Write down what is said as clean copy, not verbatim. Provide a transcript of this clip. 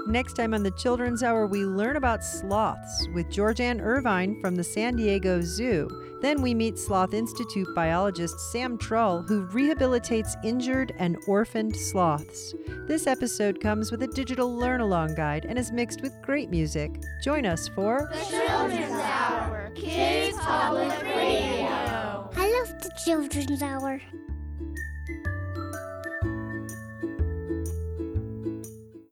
Next time on the Children's Hour, we learn about sloths with Georgianne Irvine from the San Diego Zoo. Then we meet Sloth Institute biologist Sam Trull, who rehabilitates injured and orphaned sloths. This episode comes with a digital learn-along guide and is mixed with great music. Join us for The Children's Hour, Kids Public Radio. I love the Children's Hour.